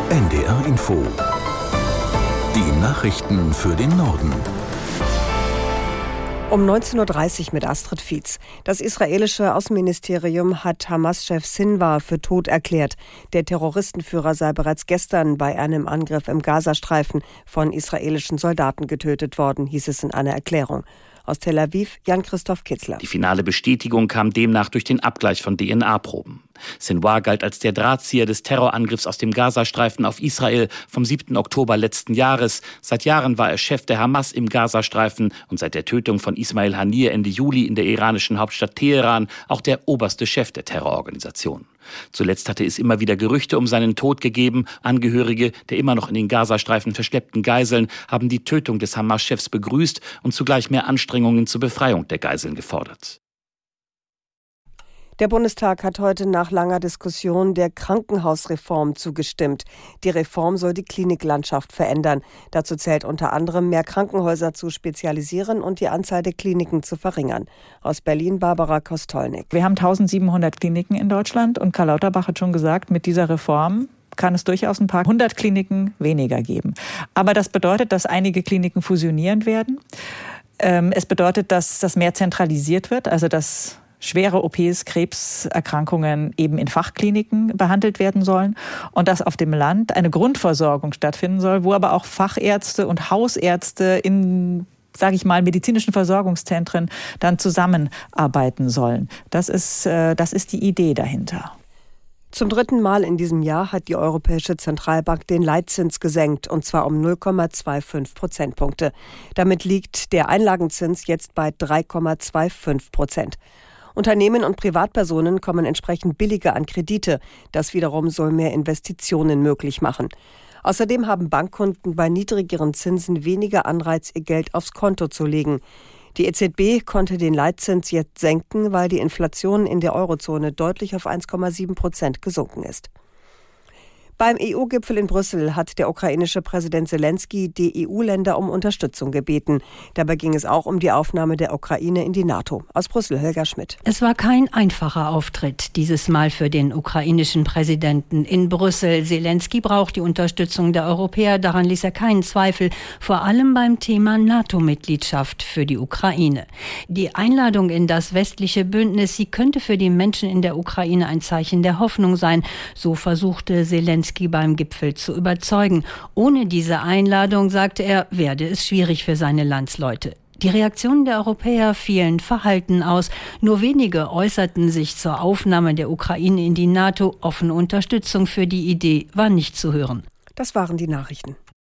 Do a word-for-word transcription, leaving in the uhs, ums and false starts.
N D R Info. Die Nachrichten für den Norden. Um neunzehn Uhr dreißig mit Astrid Fietz. Das israelische Außenministerium hat Hamas-Chef Sinwar für tot erklärt. Der Terroristenführer sei bereits gestern bei einem Angriff im Gazastreifen von israelischen Soldaten getötet worden, hieß es in einer Erklärung. Aus Tel Aviv, Jan-Christoph Kitzler. Die finale Bestätigung kam demnach durch den Abgleich von D N A-Proben. Sinwar galt als der Drahtzieher des Terrorangriffs aus dem Gazastreifen auf Israel vom siebten Oktober letzten Jahres. Seit Jahren war er Chef der Hamas im Gazastreifen und seit der Tötung von Ismail Haniyeh Ende Juli in der iranischen Hauptstadt Teheran auch der oberste Chef der Terrororganisation. Zuletzt hatte es immer wieder Gerüchte um seinen Tod gegeben. Angehörige der immer noch in den Gazastreifen verschleppten Geiseln haben die Tötung des Hamas-Chefs begrüßt und zugleich mehr Anstrengungen zur Befreiung der Geiseln gefordert. Der Bundestag hat heute nach langer Diskussion der Krankenhausreform zugestimmt. Die Reform soll die Kliniklandschaft verändern. Dazu zählt unter anderem, mehr Krankenhäuser zu spezialisieren und die Anzahl der Kliniken zu verringern. Aus Berlin, Barbara Kostolnik. Wir haben eintausendsiebenhundert Kliniken in Deutschland und Karl Lauterbach hat schon gesagt, mit dieser Reform kann es durchaus ein paar hundert Kliniken weniger geben. Aber das bedeutet, dass einige Kliniken fusionieren werden. Es bedeutet, dass das mehr zentralisiert wird, also dass schwere O Ps, Krebserkrankungen eben in Fachkliniken behandelt werden sollen und dass auf dem Land eine Grundversorgung stattfinden soll, wo aber auch Fachärzte und Hausärzte in, sage ich mal, medizinischen Versorgungszentren dann zusammenarbeiten sollen. Das ist, das ist die Idee dahinter. Zum dritten Mal in diesem Jahr hat die Europäische Zentralbank den Leitzins gesenkt, und zwar um null Komma fünfundzwanzig Prozentpunkte. Damit liegt der Einlagenzins jetzt bei drei Komma fünfundzwanzig Prozent. Unternehmen und Privatpersonen kommen entsprechend billiger an Kredite. Das wiederum soll mehr Investitionen möglich machen. Außerdem haben Bankkunden bei niedrigeren Zinsen weniger Anreiz, ihr Geld aufs Konto zu legen. Die E Z B konnte den Leitzins jetzt senken, weil die Inflation in der Eurozone deutlich auf eins Komma sieben Prozent gesunken ist. Beim E U-Gipfel in Brüssel hat der ukrainische Präsident Selenskyj die E U-Länder um Unterstützung gebeten. Dabei ging es auch um die Aufnahme der Ukraine in die NATO. Aus Brüssel, Helga Schmidt. Es war kein einfacher Auftritt, dieses Mal für den ukrainischen Präsidenten in Brüssel. Selenskyj braucht die Unterstützung der Europäer, daran ließ er keinen Zweifel, vor allem beim Thema NATO-Mitgliedschaft für die Ukraine. Die Einladung in das westliche Bündnis, sie könnte für die Menschen in der Ukraine ein Zeichen der Hoffnung sein. So versuchte Selenskyj beim Gipfel zu überzeugen. Ohne diese Einladung, sagte er, werde es schwierig für seine Landsleute. Die Reaktionen der Europäer fielen verhalten aus. Nur wenige äußerten sich zur Aufnahme der Ukraine in die NATO. Offene Unterstützung für die Idee war nicht zu hören. Das waren die Nachrichten.